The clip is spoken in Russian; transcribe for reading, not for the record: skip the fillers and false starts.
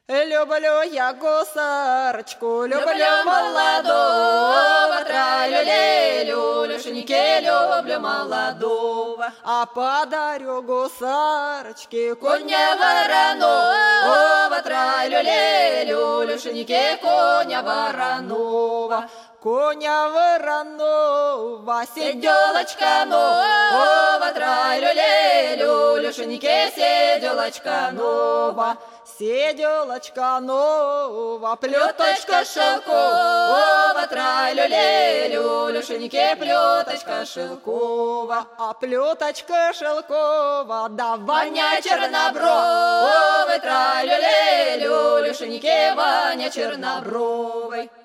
Люблю я гусарочку, Люблю молодого, тралю-лелю, Люшеньке люблю молодого. а подарю гусарочке Коня вороного, тралю-лелю, Люшеньке коня вороного. коня вороного, Седелочка нова, тралю-лелю, Люшеньке седелочка нова. седелочка нова, Плеточка шелкова, тралю-лелю, Люшеньке плеточка шелкова. а плеточка шелкова, да Ваня чернобровый, тралю-лелю, Люшеньке Ваня чернобровый.